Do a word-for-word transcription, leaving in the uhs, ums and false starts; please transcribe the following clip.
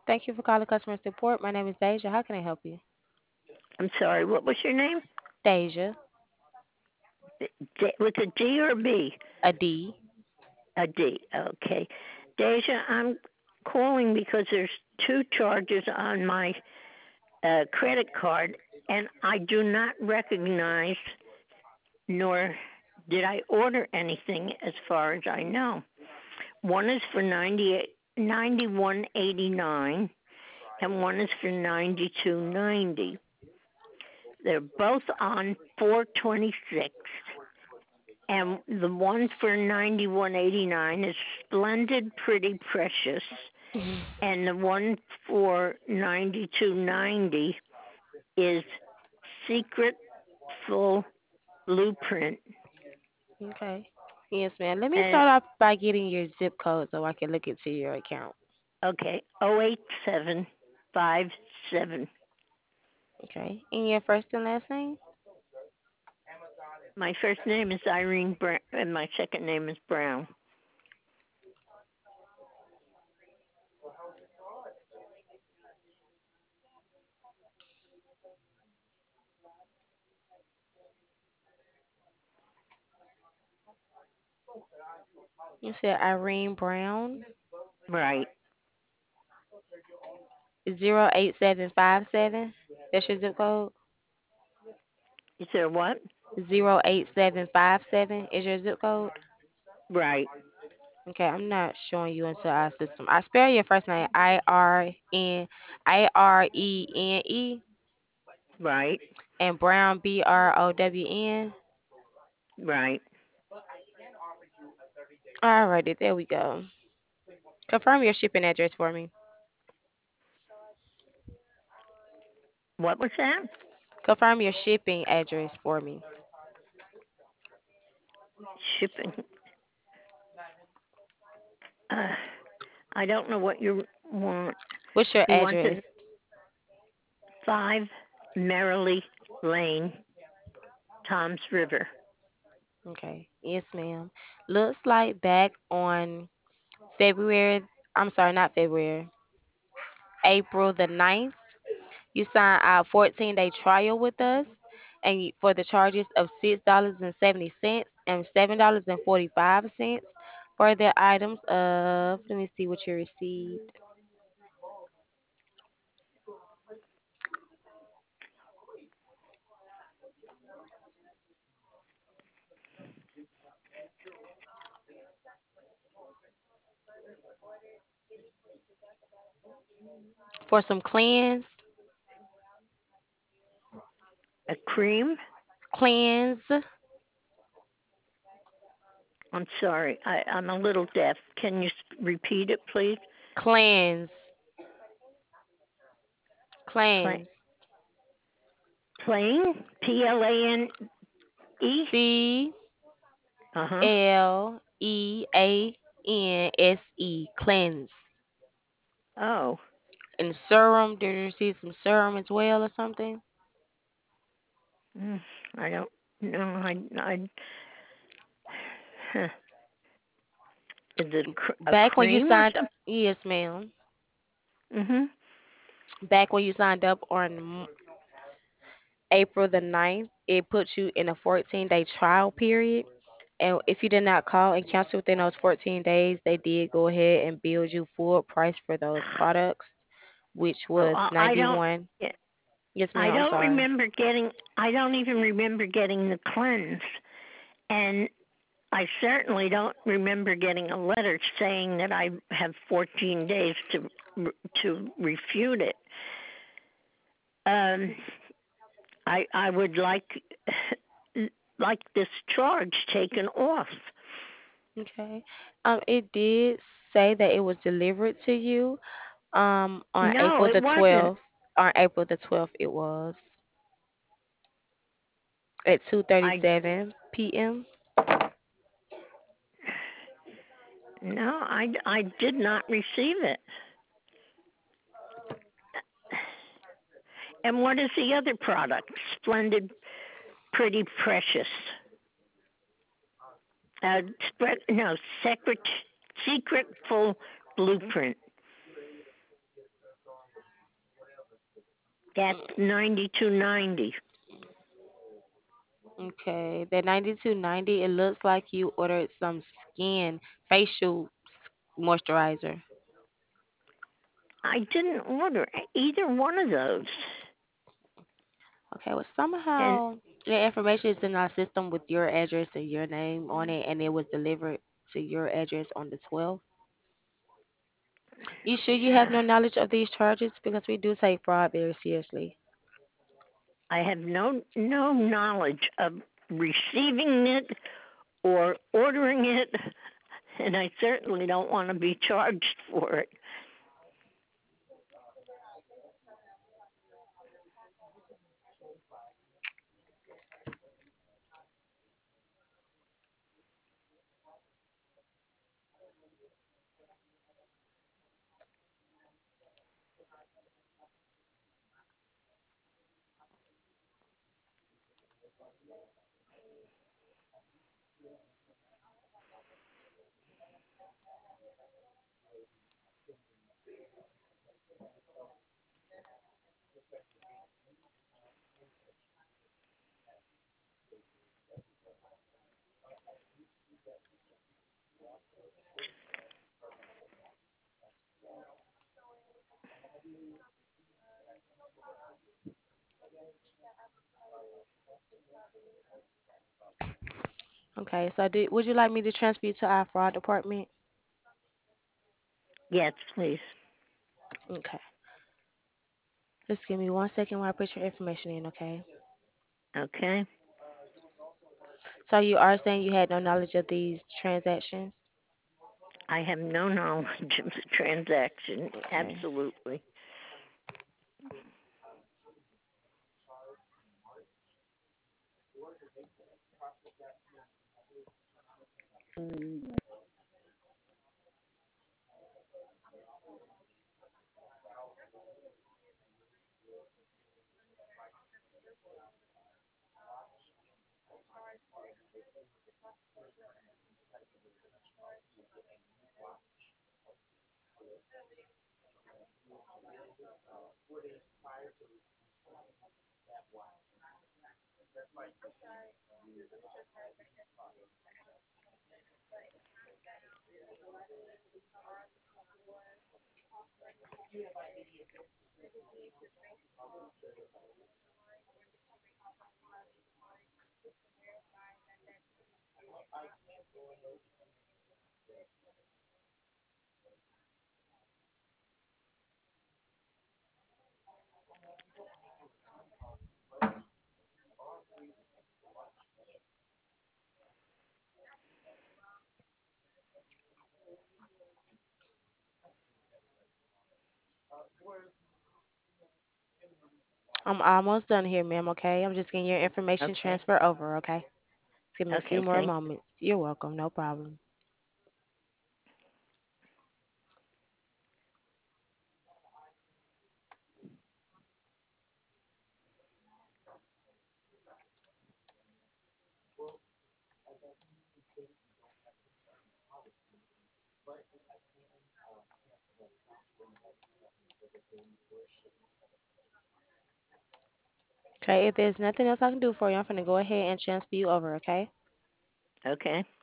Thank you for calling customer support. My name is Deja. How can I help you? I'm sorry, what was your name? Deja. D- with a D or a B? A D. A D. Okay. Deja, I'm calling because there's two charges on my uh, credit card, and I do not recognize nor did I order anything as far as I know. One is for ninety ninety one eighty nine, and one is for ninety two ninety. They're both on four twenty six, and the one for ninety one eighty nine is Splendid Pretty Precious, and the one for ninety two ninety is Secret Full Blueprint. Okay. Yes, ma'am. Let me And start off by getting your zip code so I can look into your account. okay, oh eight seven five seven. Okay. And your first and last name? My first name is Irene Brown, and my second name is Brown. You said Irene Brown. Right. Zero eight seven five seven. That's your zip code? Is there what? Zero eight seven five seven is your zip code? Right. Okay, I'm not showing you into our system. I spell your first name I R N I R E N E Right. and Brown B R O W N. Right. Alrighty, there we go. Confirm your shipping address for me. What was that? Confirm your shipping address for me. Shipping. Uh, I don't know what you want. What's your You want address? the five Merrily Lane, Tom's River. Okay. Yes, ma'am. Looks like back on February, I'm sorry, not February, April the ninth, you signed a fourteen day trial with us and you- for the charges of six dollars and seventy cents and seven dollars and forty-five cents for the items of, let me see what you received. For some cleanse, A cream? cleanse, I'm sorry. I, I'm a little deaf. Can you repeat it, please? cleanse, Pla- cleanse. plain? P L A N E? C Uh huh. L E A N S E, cleanse. Oh. And serum, did you receive some serum as well or something? Mm, I don't know. I, I, huh. Is it cr- a Back when you cream or signed, something? yes, ma'am. Mhm. Back when you signed up on M- April the ninth, it put you in a fourteen day trial period. And if you did not call and cancel within those fourteen days, they did go ahead and bill you full price for those products, which Well, was I I don't. ninety-one. Yeah, Yes, I ma'am. I'm don't sorry. remember getting. I don't even remember getting the cleanse, and I certainly don't remember getting a letter saying that I have fourteen days to to refute it. Um, I I would like like this charge taken off. Okay. Um, it did say that it was delivered to you um on No, April it the wasn't. twelfth. On April the twelfth, it was at I two thirty-seven p m. no, I I did not receive it. And what is the other product? Splendid, pretty, precious. Uh, spread no secret, secret full blueprint. That's ninety-two ninety. Okay, that ninety-two ninety, it looks like you ordered some skin facial s- moisturizer. I didn't order either one of those. Okay, well, And somehow the information is in our system with your address and your name on it, and it was delivered to your address on the twelfth. You sure you have no knowledge of these charges? Because we do take fraud very seriously. I have no no knowledge of receiving it or ordering it, and I certainly don't want to be charged for it. Okay, so do, would you like me to transfer you to our fraud department? Yes, please. Okay, just give me one second while I put your information in, okay? Okay. So you are saying you had no knowledge of these transactions? I have no knowledge of the transaction. Okay. Absolutely. I'm almost done here, ma'am, okay? I'm just getting your information Okay. transfer over, okay? Just give me a few Okay, more thank moments. You're welcome, no problem. Okay, if there's nothing else I can do for you, I'm gonna go ahead and transfer you over, okay? Okay.